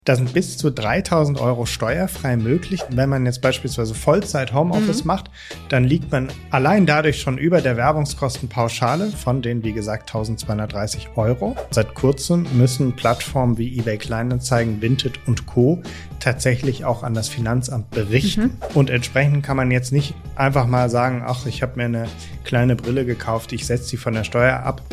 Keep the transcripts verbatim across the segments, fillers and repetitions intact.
Da sind bis zu dreitausend Euro steuerfrei möglich. Wenn man jetzt beispielsweise Vollzeit Homeoffice mhm. macht, dann liegt man allein dadurch schon über der Werbungskostenpauschale von den, wie gesagt, eintausendzweihundertdreißig Euro. Seit kurzem müssen Plattformen wie eBay Kleinanzeigen, Vinted und Co. tatsächlich auch an das Finanzamt berichten. Mhm. Und entsprechend kann man jetzt nicht einfach mal sagen, ach, ich habe mir eine kleine Brille gekauft, ich setze die von der Steuer ab.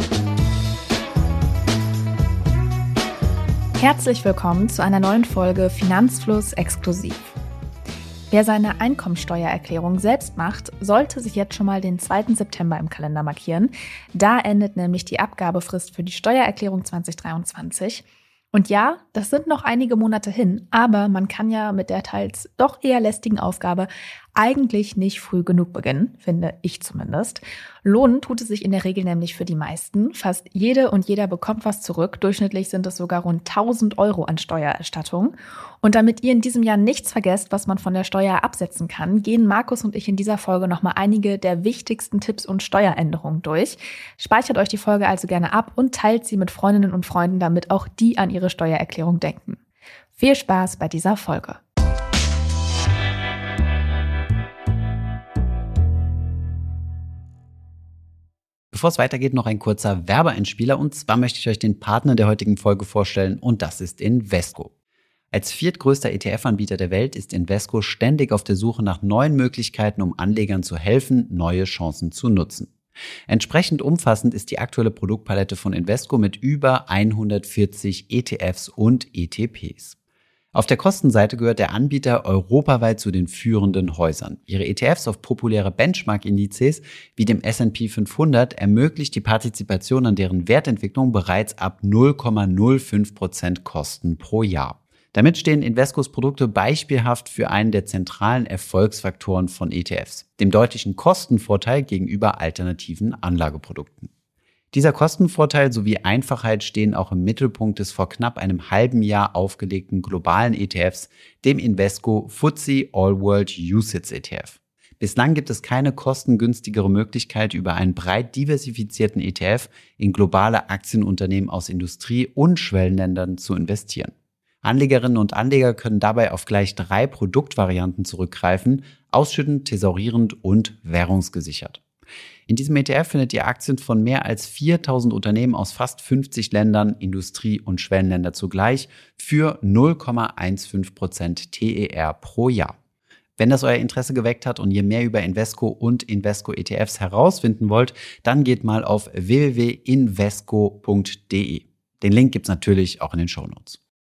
Herzlich willkommen zu einer neuen Folge Finanzfluss exklusiv. Wer seine Einkommensteuererklärung selbst macht, sollte sich jetzt schon mal den zweiten September im Kalender markieren. Da endet nämlich die Abgabefrist für die Steuererklärung zwanzig dreiundzwanzig. Und ja, das sind noch einige Monate hin, aber man kann ja mit der teils doch eher lästigen Aufgabe eigentlich nicht früh genug beginnen, finde ich zumindest. Lohnen tut es sich in der Regel nämlich für die meisten. Fast jede und jeder bekommt was zurück. Durchschnittlich sind es sogar rund tausend Euro an Steuererstattung. Und damit ihr in diesem Jahr nichts vergesst, was man von der Steuer absetzen kann, gehen Markus und ich in dieser Folge nochmal einige der wichtigsten Tipps und Steueränderungen durch. Speichert euch die Folge also gerne ab und teilt sie mit Freundinnen und Freunden, damit auch die an ihre Steuererklärung denken. Viel Spaß bei dieser Folge. Bevor es weitergeht, noch ein kurzer Werbeeinspieler. Und zwar möchte ich euch den Partner der heutigen Folge vorstellen und das ist Invesco. Als viertgrößter E T F-Anbieter der Welt ist Invesco ständig auf der Suche nach neuen Möglichkeiten, um Anlegern zu helfen, neue Chancen zu nutzen. Entsprechend umfassend ist die aktuelle Produktpalette von Invesco mit über hundertvierzig E T Fs und E T Ps. Auf der Kostenseite gehört der Anbieter europaweit zu den führenden Häusern. Ihre E T Fs auf populäre Benchmark-Indizes wie dem S and P fünfhundert ermöglicht die Partizipation an deren Wertentwicklung bereits ab null Komma null fünf Prozent Kosten pro Jahr. Damit stehen Invescos Produkte beispielhaft für einen der zentralen Erfolgsfaktoren von E T Fs, dem deutlichen Kostenvorteil gegenüber alternativen Anlageprodukten. Dieser Kostenvorteil sowie Einfachheit stehen auch im Mittelpunkt des vor knapp einem halben Jahr aufgelegten globalen E T Fs, dem Invesco F T S E All World U C I T S E T F. Bislang gibt es keine kostengünstigere Möglichkeit, über einen breit diversifizierten E T F in globale Aktienunternehmen aus Industrie- und Schwellenländern zu investieren. Anlegerinnen und Anleger können dabei auf gleich drei Produktvarianten zurückgreifen: ausschüttend, thesaurierend und währungsgesichert. In diesem E T F findet ihr Aktien von mehr als viertausend Unternehmen aus fast fünfzig Ländern, Industrie- und Schwellenländer zugleich für null Komma fünfzehn Prozent T E R pro Jahr. Wenn das euer Interesse geweckt hat und ihr mehr über Invesco und Invesco-E T Fs herausfinden wollt, dann geht mal auf w w w punkt invesco punkt d e. Den Link gibt's natürlich auch in den Shownotes.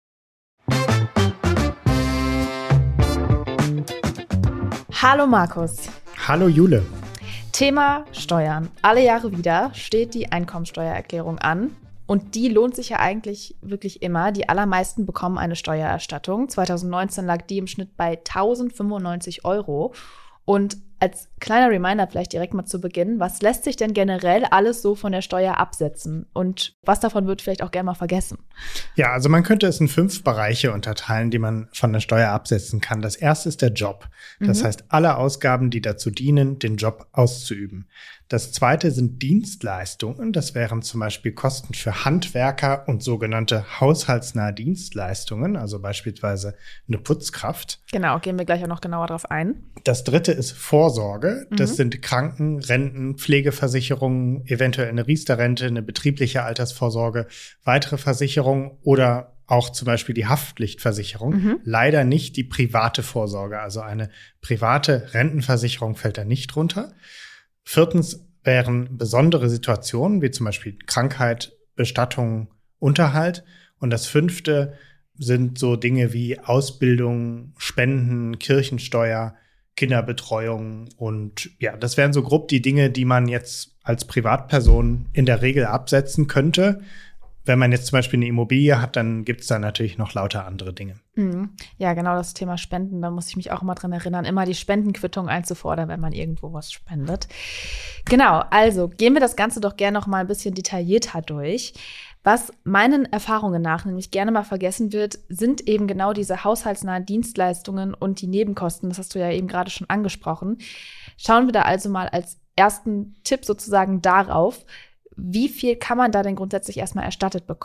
Hallo Markus. Hallo Jule. Thema Steuern. Alle Jahre wieder steht die Einkommensteuererklärung an. Und die lohnt sich ja eigentlich wirklich immer. Die allermeisten bekommen eine Steuererstattung. zwanzig neunzehn lag die im Schnitt bei tausendfünfundneunzig Euro. Und als kleiner Reminder vielleicht direkt mal zu Beginn, was lässt sich denn generell alles so von der Steuer absetzen? Und was davon wird vielleicht auch gerne mal vergessen? Ja, also man könnte es in fünf Bereiche unterteilen, die man von der Steuer absetzen kann. Das erste ist der Job. Das mhm. heißt, alle Ausgaben, die dazu dienen, den Job auszuüben. Das zweite sind Dienstleistungen. Das wären zum Beispiel Kosten für Handwerker und sogenannte haushaltsnahe Dienstleistungen, also beispielsweise eine Putzkraft. Genau, gehen wir gleich auch noch genauer drauf ein. Das dritte ist Vorsorge. Das mhm. sind Kranken-, Renten-, Pflegeversicherungen, eventuell eine Riester-Rente, eine betriebliche Altersvorsorge, weitere Versicherungen oder auch zum Beispiel die Haftpflichtversicherung. Mhm. Leider nicht die private Vorsorge, also eine private Rentenversicherung fällt da nicht drunter. Viertens wären besondere Situationen, wie zum Beispiel Krankheit, Bestattung, Unterhalt. Und das fünfte sind so Dinge wie Ausbildung, Spenden, Kirchensteuer, Kinderbetreuung. Und ja, das wären so grob die Dinge, die man jetzt als Privatperson in der Regel absetzen könnte. Wenn man jetzt zum Beispiel eine Immobilie hat, dann gibt es da natürlich noch lauter andere Dinge. Mhm. Ja, genau, das Thema Spenden, da muss ich mich auch immer dran erinnern, immer die Spendenquittung einzufordern, wenn man irgendwo was spendet. Genau, also gehen wir das Ganze doch gerne noch mal ein bisschen detaillierter durch. Was meinen Erfahrungen nach nämlich gerne mal vergessen wird, sind eben genau diese haushaltsnahen Dienstleistungen und die Nebenkosten. Das hast du ja eben gerade schon angesprochen. Schauen wir da also mal als ersten Tipp sozusagen darauf, wie viel kann man da denn grundsätzlich erstmal erstattet bekommen?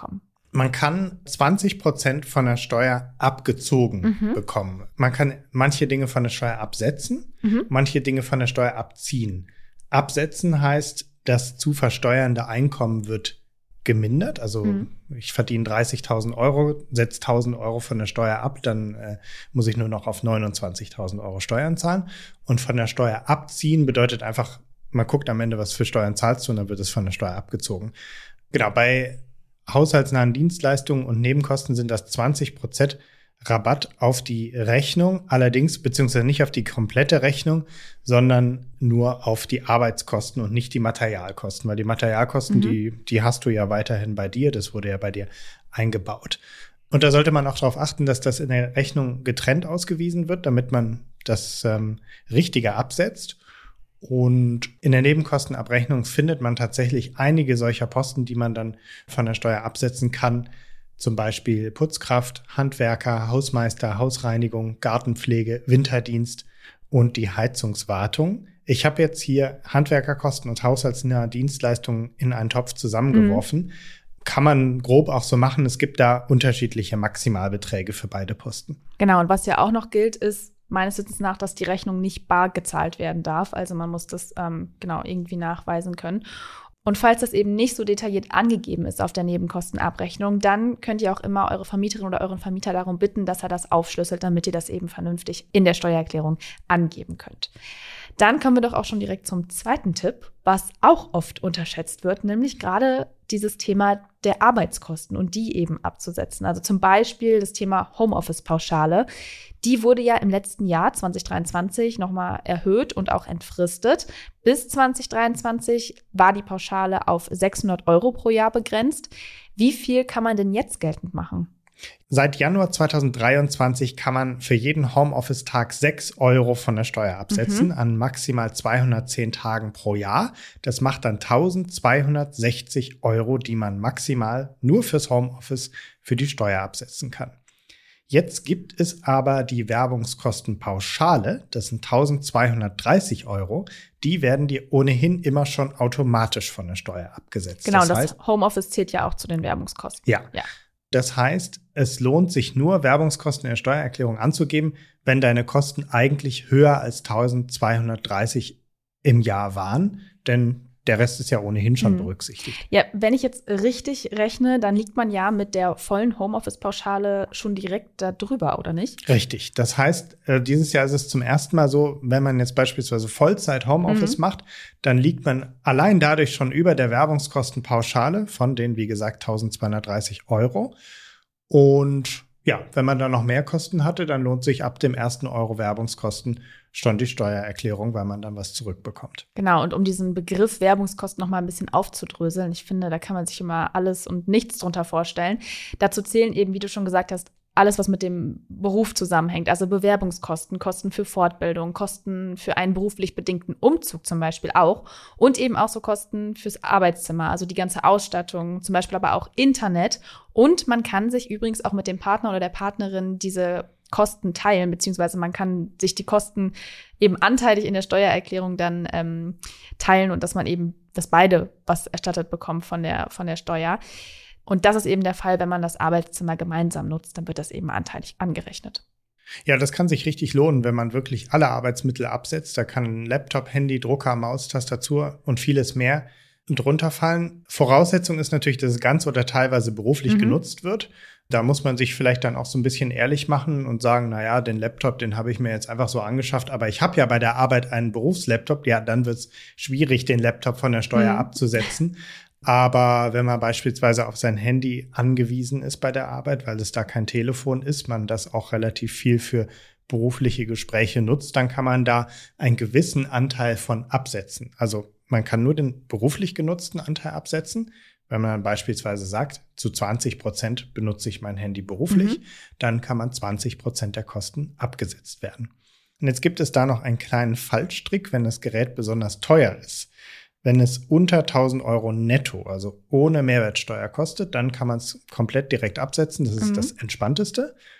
Man kann zwanzig Prozent von der Steuer abgezogen mhm. bekommen. Man kann manche Dinge von der Steuer absetzen, mhm. manche Dinge von der Steuer abziehen. Absetzen heißt, das zu versteuernde Einkommen wird gemindert. Also mhm. ich verdiene dreißigtausend Euro, setze tausend Euro von der Steuer ab, dann äh, muss ich nur noch auf neunundzwanzigtausend Euro Steuern zahlen. Und von der Steuer abziehen bedeutet einfach, man guckt am Ende, was für Steuern zahlst du, und dann wird es von der Steuer abgezogen. Genau, bei haushaltsnahen Dienstleistungen und Nebenkosten sind das zwanzig Prozent Rabatt auf die Rechnung, allerdings beziehungsweise nicht auf die komplette Rechnung, sondern nur auf die Arbeitskosten und nicht die Materialkosten, weil die Materialkosten, mhm. die, die hast du ja weiterhin bei dir, das wurde ja bei dir eingebaut. Und da sollte man auch darauf achten, dass das in der Rechnung getrennt ausgewiesen wird, damit man das ähm, richtiger absetzt. Und in der Nebenkostenabrechnung findet man tatsächlich einige solcher Posten, die man dann von der Steuer absetzen kann. Zum Beispiel Putzkraft, Handwerker, Hausmeister, Hausreinigung, Gartenpflege, Winterdienst und die Heizungswartung. Ich habe jetzt hier Handwerkerkosten und haushaltsnahe Dienstleistungen in einen Topf zusammengeworfen. Mhm. Kann man grob auch so machen. Es gibt da unterschiedliche Maximalbeträge für beide Posten. Genau, und was ja auch noch gilt, ist meines Wissens nach, dass die Rechnung nicht bar gezahlt werden darf. Also man muss das ähm, genau irgendwie nachweisen können. Und falls das eben nicht so detailliert angegeben ist auf der Nebenkostenabrechnung, dann könnt ihr auch immer eure Vermieterin oder euren Vermieter darum bitten, dass er das aufschlüsselt, damit ihr das eben vernünftig in der Steuererklärung angeben könnt. Dann kommen wir doch auch schon direkt zum zweiten Tipp, was auch oft unterschätzt wird, nämlich gerade dieses Thema der Arbeitskosten und die eben abzusetzen. Also zum Beispiel das Thema Homeoffice-Pauschale. Die wurde ja im letzten Jahr zwanzig dreiundzwanzig nochmal erhöht und auch entfristet. Bis zwanzig dreiundzwanzig war die Pauschale auf sechshundert Euro pro Jahr begrenzt. Wie viel kann man denn jetzt geltend machen? Seit Januar zweitausenddreiundzwanzig kann man für jeden Homeoffice-Tag sechs Euro von der Steuer absetzen, mhm. an maximal zweihundertzehn Tagen pro Jahr. Das macht dann eintausendzweihundertsechzig Euro, die man maximal nur fürs Homeoffice für die Steuer absetzen kann. Jetzt gibt es aber die Werbungskostenpauschale, das sind eintausendzweihundertdreißig Euro. Die werden dir ohnehin immer schon automatisch von der Steuer abgesetzt. Genau, das, das heißt, Homeoffice zählt ja auch zu den Werbungskosten. Ja. ja. Das heißt, es lohnt sich nur, Werbungskosten in der Steuererklärung anzugeben, wenn deine Kosten eigentlich höher als eintausendzweihundertdreißig im Jahr waren, denn der Rest ist ja ohnehin schon hm. berücksichtigt. Ja, wenn ich jetzt richtig rechne, dann liegt man ja mit der vollen Homeoffice-Pauschale schon direkt da drüber, oder nicht? Richtig. Das heißt, dieses Jahr ist es zum ersten Mal so, wenn man jetzt beispielsweise Vollzeit Homeoffice mhm. macht, dann liegt man allein dadurch schon über der Werbungskostenpauschale von den, wie gesagt, eintausendzweihundertdreißig Euro. Und ja, wenn man dann noch mehr Kosten hatte, dann lohnt sich ab dem ersten Euro Werbungskosten schon die Steuererklärung, weil man dann was zurückbekommt. Genau, und um diesen Begriff Werbungskosten noch mal ein bisschen aufzudröseln, ich finde, da kann man sich immer alles und nichts drunter vorstellen. Dazu zählen eben, wie du schon gesagt hast, alles, was mit dem Beruf zusammenhängt, also Bewerbungskosten, Kosten für Fortbildung, Kosten für einen beruflich bedingten Umzug zum Beispiel auch und eben auch so Kosten fürs Arbeitszimmer, also die ganze Ausstattung, zum Beispiel aber auch Internet. Und man kann sich übrigens auch mit dem Partner oder der Partnerin diese Kosten teilen, beziehungsweise man kann sich die Kosten eben anteilig in der Steuererklärung dann ähm, teilen und dass man eben, dass beide was erstattet bekommen von der, von der Steuer. Und das ist eben der Fall, wenn man das Arbeitszimmer gemeinsam nutzt, dann wird das eben anteilig angerechnet. Ja, das kann sich richtig lohnen, wenn man wirklich alle Arbeitsmittel absetzt. Da kann ein Laptop, Handy, Drucker, Maus, Tastatur und vieles mehr drunter fallen. Voraussetzung ist natürlich, dass es ganz oder teilweise beruflich mhm. genutzt wird. Da muss man sich vielleicht dann auch so ein bisschen ehrlich machen und sagen, na ja, den Laptop, den habe ich mir jetzt einfach so angeschafft, aber ich habe ja bei der Arbeit einen Berufslaptop. Ja, dann wird es schwierig, den Laptop von der Steuer mhm. abzusetzen. Aber wenn man beispielsweise auf sein Handy angewiesen ist bei der Arbeit, weil es da kein Telefon ist, man das auch relativ viel für berufliche Gespräche nutzt, dann kann man da einen gewissen Anteil von absetzen. Also man kann nur den beruflich genutzten Anteil absetzen. Wenn man beispielsweise sagt, zu zwanzig Prozent benutze ich mein Handy beruflich, mhm. dann kann man zwanzig Prozent der Kosten abgesetzt werden. Und jetzt gibt es da noch einen kleinen Fallstrick, wenn das Gerät besonders teuer ist. Wenn es unter tausend Euro netto, also ohne Mehrwertsteuer kostet, dann kann man es komplett direkt absetzen. Das ist mhm. das Entspannteste.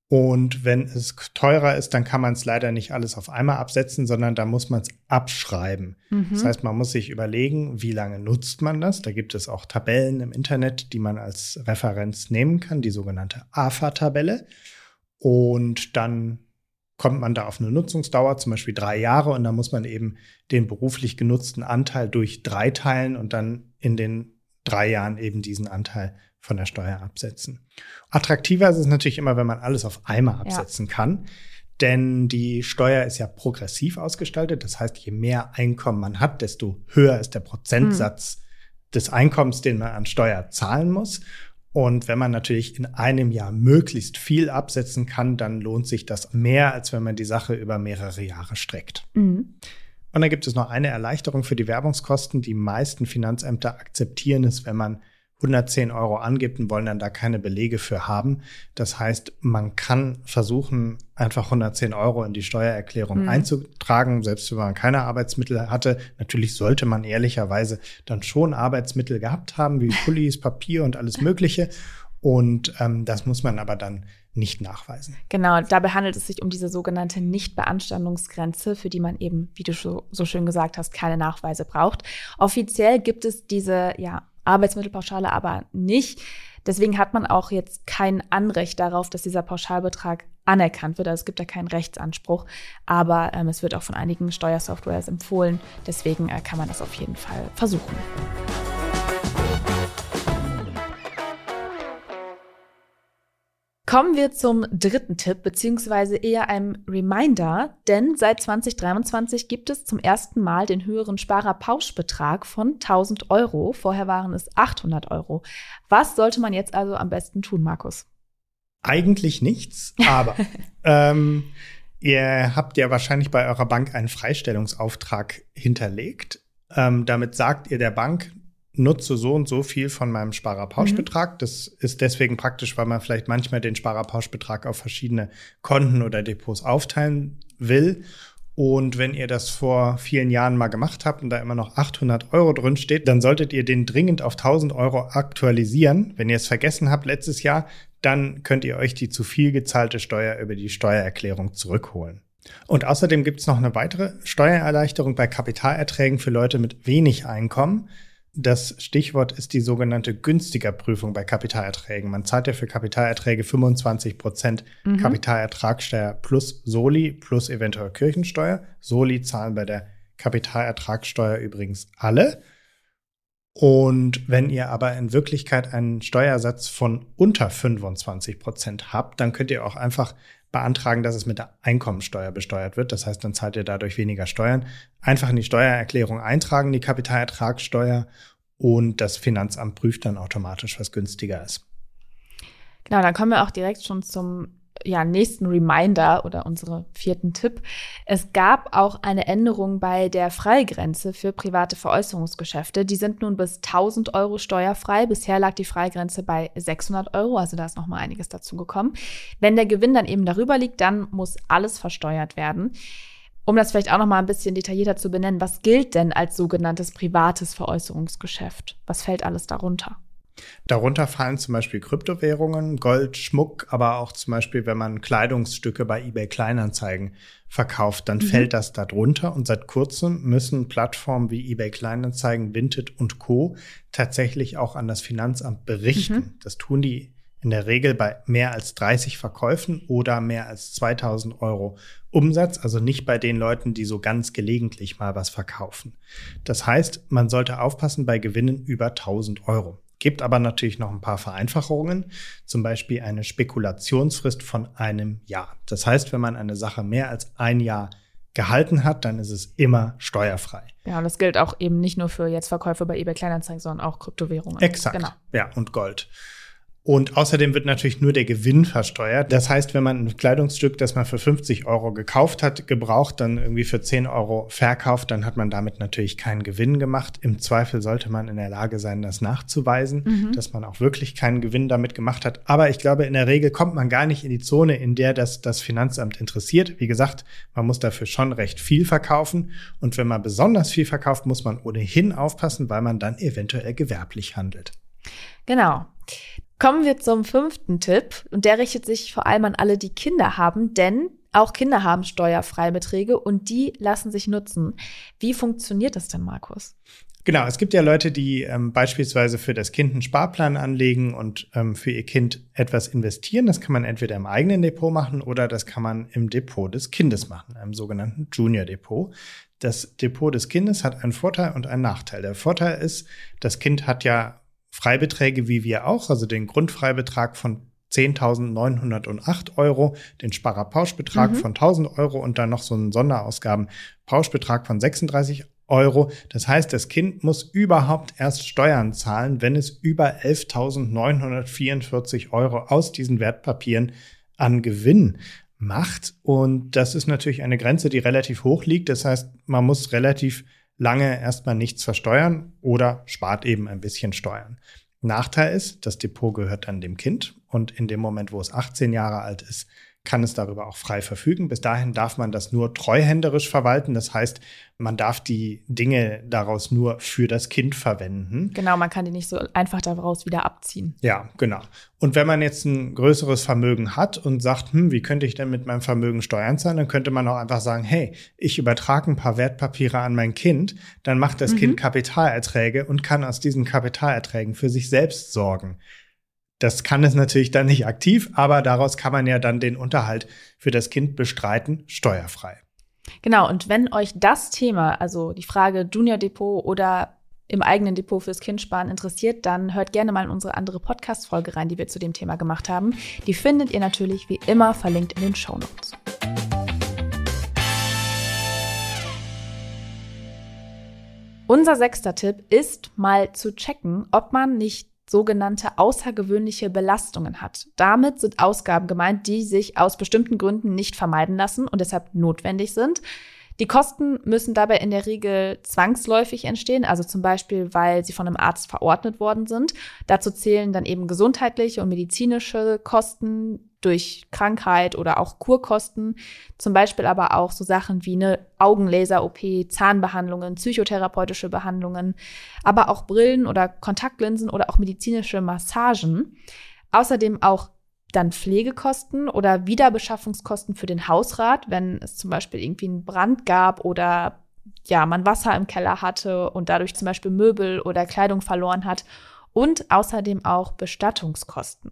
Und wenn es teurer ist, dann kann man es leider nicht alles auf einmal absetzen, sondern da muss man es abschreiben. Mhm. Das heißt, man muss sich überlegen, wie lange nutzt man das. Da gibt es auch Tabellen im Internet, die man als Referenz nehmen kann, die sogenannte A F A-Tabelle. Und dann kommt man da auf eine Nutzungsdauer, zum Beispiel drei Jahre. Und dann muss man eben den beruflich genutzten Anteil durch drei teilen und dann in den drei Jahren eben diesen Anteil von der Steuer absetzen. Attraktiver ist es natürlich immer, wenn man alles auf einmal absetzen ja. kann, denn die Steuer ist ja progressiv ausgestaltet. Das heißt, je mehr Einkommen man hat, desto höher ist der Prozentsatz mhm. des Einkommens, den man an Steuer zahlen muss. Und wenn man natürlich in einem Jahr möglichst viel absetzen kann, dann lohnt sich das mehr, als wenn man die Sache über mehrere Jahre streckt. Mhm. Und dann gibt es noch eine Erleichterung für die Werbungskosten. Die meisten Finanzämter akzeptieren es, wenn man hundertzehn Euro angibt und wollen dann da keine Belege für haben. Das heißt, man kann versuchen, einfach hundertzehn Euro in die Steuererklärung mhm. einzutragen, selbst wenn man keine Arbeitsmittel hatte. Natürlich sollte man ehrlicherweise dann schon Arbeitsmittel gehabt haben, wie Pullis, Papier und alles Mögliche. Und ähm, das muss man aber dann nicht nachweisen. Genau, dabei handelt es sich um diese sogenannte Nichtbeanstandungsgrenze, für die man eben, wie du so, so schön gesagt hast, keine Nachweise braucht. Offiziell gibt es diese ja, Arbeitsmittelpauschale aber nicht. Deswegen hat man auch jetzt kein Anrecht darauf, dass dieser Pauschalbetrag anerkannt wird. Also es gibt da keinen Rechtsanspruch, aber ähm, es wird auch von einigen Steuersoftwares empfohlen. Deswegen äh, kann man das auf jeden Fall versuchen. Kommen wir zum dritten Tipp, beziehungsweise eher einem Reminder, denn seit zwanzig dreiundzwanzig gibt es zum ersten Mal den höheren Sparerpauschbetrag von tausend Euro. Vorher waren es achthundert Euro. Was sollte man jetzt also am besten tun, Markus? Eigentlich nichts, aber ähm, ihr habt ja wahrscheinlich bei eurer Bank einen Freistellungsauftrag hinterlegt. Ähm, damit sagt ihr der Bank, nutze so und so viel von meinem Sparerpauschbetrag. Mhm. Das ist deswegen praktisch, weil man vielleicht manchmal den Sparerpauschbetrag auf verschiedene Konten oder Depots aufteilen will. Und wenn ihr das vor vielen Jahren mal gemacht habt und da immer noch achthundert Euro drin steht, dann solltet ihr den dringend auf tausend Euro aktualisieren. Wenn ihr es vergessen habt letztes Jahr, dann könnt ihr euch die zu viel gezahlte Steuer über die Steuererklärung zurückholen. Und außerdem gibt es noch eine weitere Steuererleichterung bei Kapitalerträgen für Leute mit wenig Einkommen. Das Stichwort ist die sogenannte Günstigerprüfung bei Kapitalerträgen. Man zahlt ja für Kapitalerträge fünfundzwanzig Prozent mhm. Kapitalertragssteuer plus Soli plus eventuell Kirchensteuer. Soli zahlen bei der Kapitalertragssteuer übrigens alle. Und wenn ihr aber in Wirklichkeit einen Steuersatz von unter fünfundzwanzig Prozent habt, dann könnt ihr auch einfach beantragen, dass es mit der Einkommensteuer besteuert wird. Das heißt, dann zahlt ihr dadurch weniger Steuern. Einfach in die Steuererklärung eintragen, die Kapitalertragssteuer, und das Finanzamt prüft dann automatisch, was günstiger ist. Genau, dann kommen wir auch direkt schon zum ja, nächsten Reminder oder unseren vierten Tipp. Es gab auch eine Änderung bei der Freigrenze für private Veräußerungsgeschäfte. Die sind nun bis tausend Euro steuerfrei. Bisher lag die Freigrenze bei sechshundert Euro, also da ist noch mal einiges dazu gekommen. Wenn der Gewinn dann eben darüber liegt, dann muss alles versteuert werden. Um das vielleicht auch noch mal ein bisschen detaillierter zu benennen, was gilt denn als sogenanntes privates Veräußerungsgeschäft? Was fällt alles darunter? Darunter fallen zum Beispiel Kryptowährungen, Gold, Schmuck, aber auch zum Beispiel, wenn man Kleidungsstücke bei eBay Kleinanzeigen verkauft, dann mhm. fällt das darunter. Und seit kurzem müssen Plattformen wie eBay Kleinanzeigen, Vinted und Co. tatsächlich auch an das Finanzamt berichten. Mhm. Das tun die in der Regel bei mehr als dreißig Verkäufen oder mehr als zweitausend Euro Umsatz, also nicht bei den Leuten, die so ganz gelegentlich mal was verkaufen. Das heißt, man sollte aufpassen bei Gewinnen über tausend Euro. Gibt aber natürlich noch ein paar Vereinfachungen, zum Beispiel eine Spekulationsfrist von einem Jahr. Das heißt, wenn man eine Sache mehr als ein Jahr gehalten hat, dann ist es immer steuerfrei. Ja, und das gilt auch eben nicht nur für jetzt Verkäufe bei eBay Kleinanzeigen, sondern auch Kryptowährungen. Exakt, genau. Ja, und Gold. Und außerdem wird natürlich nur der Gewinn versteuert. Das heißt, wenn man ein Kleidungsstück, das man für fünfzig Euro gekauft hat, gebraucht, dann irgendwie für zehn Euro verkauft, dann hat man damit natürlich keinen Gewinn gemacht. Im Zweifel sollte man in der Lage sein, das nachzuweisen, mhm. dass man auch wirklich keinen Gewinn damit gemacht hat. Aber ich glaube, in der Regel kommt man gar nicht in die Zone, in der das das Finanzamt interessiert. Wie gesagt, man muss dafür schon recht viel verkaufen. Und wenn man besonders viel verkauft, muss man ohnehin aufpassen, weil man dann eventuell gewerblich handelt. Genau. Kommen wir zum fünften Tipp und der richtet sich vor allem an alle, die Kinder haben, denn auch Kinder haben Steuerfreibeträge und die lassen sich nutzen. Wie funktioniert das denn, Markus? Genau, es gibt ja Leute, die ähm, beispielsweise für das Kind einen Sparplan anlegen und ähm, für ihr Kind etwas investieren. Das kann man entweder im eigenen Depot machen oder das kann man im Depot des Kindes machen, einem sogenannten Junior Depot. Das Depot des Kindes hat einen Vorteil und einen Nachteil. Der Vorteil ist, das Kind hat ja Freibeträge wie wir auch, also den Grundfreibetrag von zehntausendneunhundertacht Euro, den Sparerpauschbetrag mhm. von tausend Euro und dann noch so einen Sonderausgabenpauschbetrag von sechsunddreißig Euro. Das heißt, das Kind muss überhaupt erst Steuern zahlen, wenn es über elftausendneunhundertvierundvierzig Euro aus diesen Wertpapieren an Gewinn macht. Und das ist natürlich eine Grenze, die relativ hoch liegt. Das heißt, man muss relativ lange erstmal nichts versteuern oder spart eben ein bisschen Steuern. Nachteil ist, das Depot gehört dann dem Kind und in dem Moment, wo es achtzehn Jahre alt ist, kann es darüber auch frei verfügen. Bis dahin darf man das nur treuhänderisch verwalten. Das heißt, man darf die Dinge daraus nur für das Kind verwenden. Genau, man kann die nicht so einfach daraus wieder abziehen. Ja, genau. Und wenn man jetzt ein größeres Vermögen hat und sagt, hm, wie könnte ich denn mit meinem Vermögen Steuern zahlen, dann könnte man auch einfach sagen, hey, ich übertrage ein paar Wertpapiere an mein Kind, dann macht das mhm. Kind Kapitalerträge und kann aus diesen Kapitalerträgen für sich selbst sorgen. Das kann es natürlich dann nicht aktiv, aber daraus kann man ja dann den Unterhalt für das Kind bestreiten, steuerfrei. Genau, und wenn euch das Thema, also die Frage Junior Depot oder im eigenen Depot fürs Kind sparen interessiert, dann hört gerne mal in unsere andere Podcast-Folge rein, die wir zu dem Thema gemacht haben. Die findet ihr natürlich wie immer verlinkt in den Shownotes. Unser sechster Tipp ist mal zu checken, ob man nicht sogenannte außergewöhnliche Belastungen hat. Damit sind Ausgaben gemeint, die sich aus bestimmten Gründen nicht vermeiden lassen und deshalb notwendig sind. Die Kosten müssen dabei in der Regel zwangsläufig entstehen, also zum Beispiel, weil sie von einem Arzt verordnet worden sind. Dazu zählen dann eben gesundheitliche und medizinische Kosten durch Krankheit oder auch Kurkosten, zum Beispiel aber auch so Sachen wie eine Augenlaser-O P, Zahnbehandlungen, psychotherapeutische Behandlungen, aber auch Brillen oder Kontaktlinsen oder auch medizinische Massagen. Außerdem auch dann Pflegekosten oder Wiederbeschaffungskosten für den Hausrat, wenn es zum Beispiel irgendwie einen Brand gab oder ja, man Wasser im Keller hatte und dadurch zum Beispiel Möbel oder Kleidung verloren hat und außerdem auch Bestattungskosten.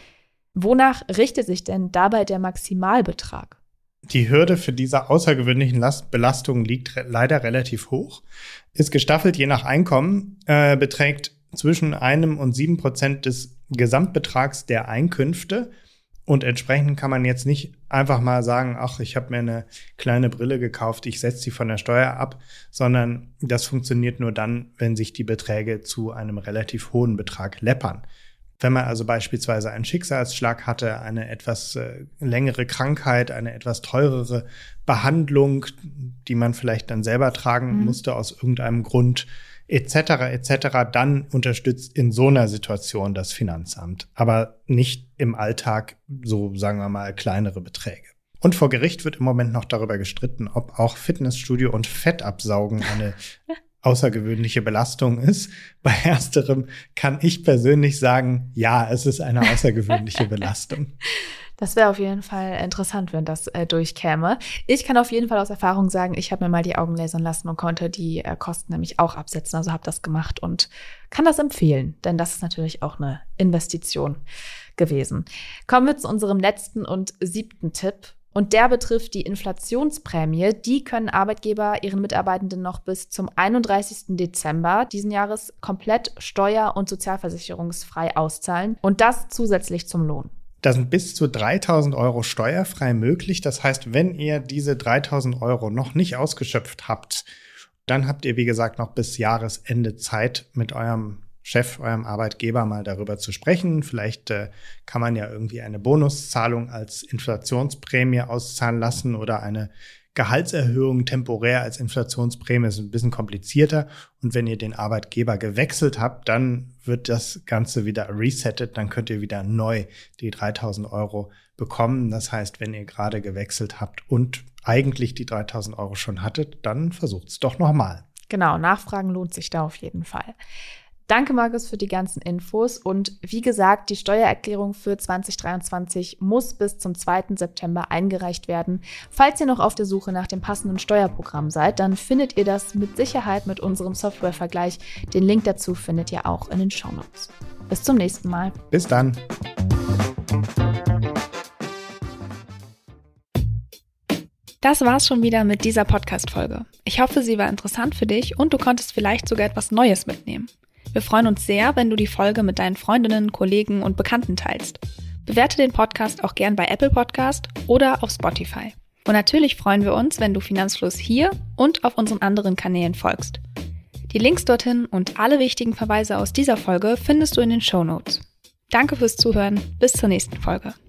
Wonach richtet sich denn dabei der Maximalbetrag? Die Hürde für diese außergewöhnlichen Last- Belastungen liegt re- leider relativ hoch. Ist gestaffelt je nach Einkommen, äh, beträgt zwischen einem und sieben Prozent des Gesamtbetrags der Einkünfte. Und entsprechend kann man jetzt nicht einfach mal sagen, ach, ich habe mir eine kleine Brille gekauft, ich setze die von der Steuer ab, sondern das funktioniert nur dann, wenn sich die Beträge zu einem relativ hohen Betrag läppern. Wenn man also beispielsweise einen Schicksalsschlag hatte, eine etwas äh, längere Krankheit, eine etwas teurere Behandlung, die man vielleicht dann selber tragen mhm. musste aus irgendeinem Grund, et cetera et cetera, dann unterstützt in so einer Situation das Finanzamt, aber nicht im Alltag so, sagen wir mal, kleinere Beträge. Und vor Gericht wird im Moment noch darüber gestritten, ob auch Fitnessstudio und Fettabsaugen eine außergewöhnliche Belastung ist. Bei ersterem kann ich persönlich sagen, ja, es ist eine außergewöhnliche Belastung. Das wäre auf jeden Fall interessant, wenn das äh, durchkäme. Ich kann auf jeden Fall aus Erfahrung sagen, ich habe mir mal die Augen lasern lassen und konnte die äh, Kosten nämlich auch absetzen. Also habe das gemacht und kann das empfehlen, denn das ist natürlich auch eine Investition gewesen. Kommen wir zu unserem letzten und siebten Tipp. Und der betrifft die Inflationsprämie. Die können Arbeitgeber ihren Mitarbeitenden noch bis zum einunddreißigsten Dezember diesen Jahres komplett steuer- und sozialversicherungsfrei auszahlen. Und das zusätzlich zum Lohn. Da sind bis zu dreitausend Euro steuerfrei möglich. Das heißt, wenn ihr diese dreitausend Euro noch nicht ausgeschöpft habt, dann habt ihr, wie gesagt, noch bis Jahresende Zeit, mit eurem Chef, eurem Arbeitgeber mal darüber zu sprechen. Vielleicht äh, kann man ja irgendwie eine Bonuszahlung als Inflationsprämie auszahlen lassen oder eine Gehaltserhöhung temporär als Inflationsprämie. Das ist ein bisschen komplizierter. Und wenn ihr den Arbeitgeber gewechselt habt, dann wird das Ganze wieder resettet. Dann könnt ihr wieder neu die dreitausend Euro bekommen. Das heißt, wenn ihr gerade gewechselt habt und eigentlich die dreitausend Euro schon hattet, dann versucht es doch nochmal. Genau, Nachfragen lohnt sich da auf jeden Fall. Danke, Markus, für die ganzen Infos. Und wie gesagt, die Steuererklärung für zwanzig dreiundzwanzig muss bis zum zweiten September eingereicht werden. Falls ihr noch auf der Suche nach dem passenden Steuerprogramm seid, dann findet ihr das mit Sicherheit mit unserem Softwarevergleich. Den Link dazu findet ihr auch in den Shownotes. Bis zum nächsten Mal. Bis dann. Das war's schon wieder mit dieser Podcast-Folge. Ich hoffe, sie war interessant für dich und du konntest vielleicht sogar etwas Neues mitnehmen. Wir freuen uns sehr, wenn du die Folge mit deinen Freundinnen, Kollegen und Bekannten teilst. Bewerte den Podcast auch gern bei Apple Podcast oder auf Spotify. Und natürlich freuen wir uns, wenn du Finanzfluss hier und auf unseren anderen Kanälen folgst. Die Links dorthin und alle wichtigen Verweise aus dieser Folge findest du in den Shownotes. Danke fürs Zuhören. Bis zur nächsten Folge.